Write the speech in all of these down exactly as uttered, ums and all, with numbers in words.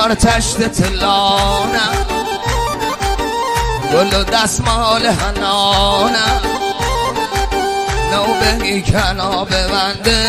بیار تشت تلانم، گل و دستمال حنانم، نوبهی کنا ببنده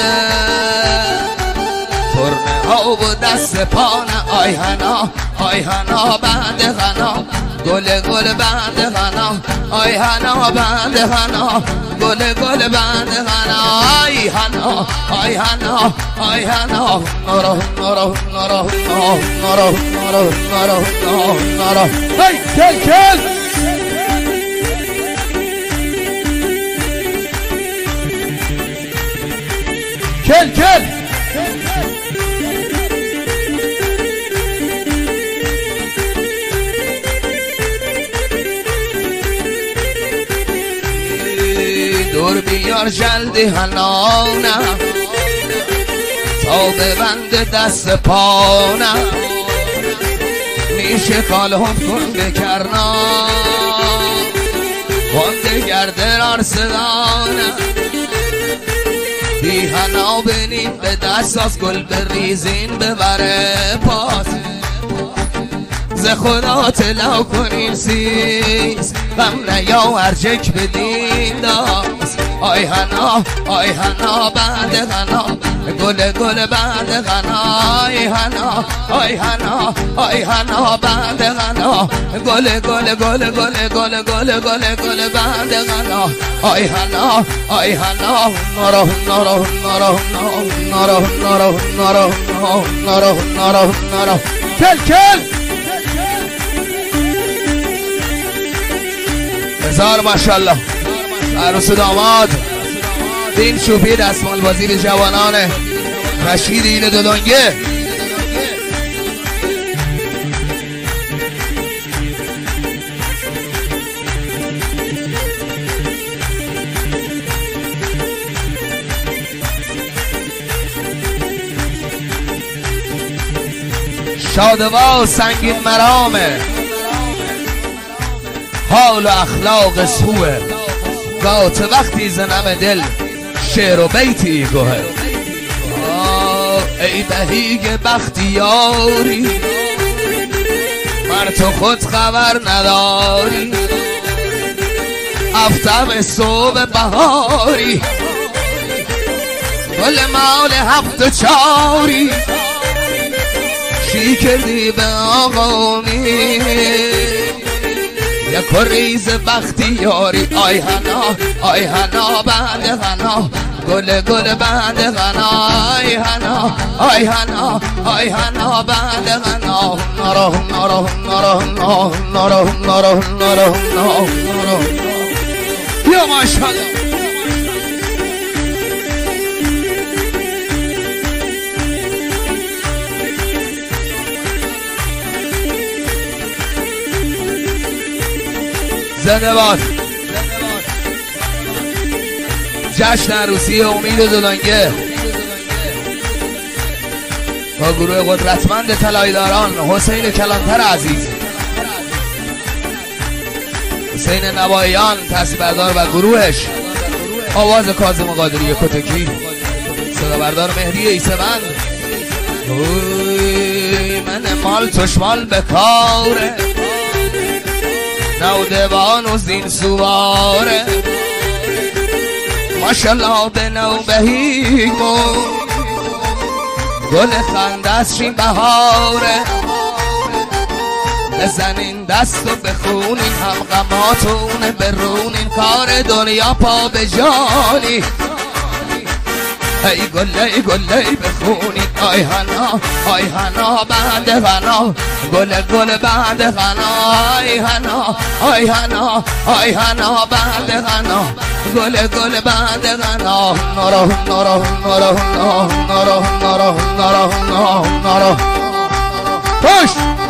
ترنه ها و دست پانه. آی حنا آی حنا بنده غنا، گل گل بنده غنا، آی حنا بنده غنا، گل گل بنده غنا. آی حنا آی حنا آی حنا، نارا نارا نارا نارا نارا نارا نارا. هی کل کل کل کل دور بیار جلدی حنانم، تا ببند دست پانم، میشه کاله هم کن بکرنا وانده گرده رار سدانم. بی حنا بینیم به دست از گل بریزین ببره پاس، ز خدا طلع کنین سیز غم نیا ارجک بدین داست. آی حنا آی حنا بنده غنا، گل گل بنده غنا. آی حنا آی حنا آی حنا بنده غنا، گل گل گل گل گل گل گل گل بنده غنا. آی حنا آی حنا، نارا نارا نارا نارا نارا نارا نارا نارا نارا. کل کل هزار ماشاءالله. عروس داماد دین شوفی دستمال بازی به جوانان رشید ایل دودانگه. شادوا سنگین مرامه، حال و اخلاق سوه، گات وقتی زنم دل شعر و بیتی گوه. ای بهیگ بختیاری مر تو خود خبر نداری، افتم صبح بهاری گل مال هفت چاری، شی کردی به آقامی یک ریز بختیاری. آی حنا آی حنا بنده غنا، گل گل بنده غنا. آی حنا آی حنا آی حنا بنده غنا، نارا نارا نارا نارا نارا نارا نارا. یا ماشاءالله. زنده باد. جشن عروسی امید دودانگه با گروه قدرتمند طلایه‌داران حسین کلانتر عزیز، حسین نواییان تصویربردار و گروهش، آواز کاظم قادری کتکی، صدا بردار مهدی ایسبند. من مال چشمال به کاره، نودوان و زین سواره، ماشالله به نو بهیگو گل خندستشین بهاره. بزنین دست و بخونین هم غماتون برونین، کار دنیا پا به جانی. ای گل ای گل ای بخونین. آی حنا آی حنا بنده غنا، گل گل بنده غنا. آی حنا آی حنا آی حنا بنده غنا، گل گل بنده غنا. نارا نارا نارا نارا نارا نارا نارا نارا. خوش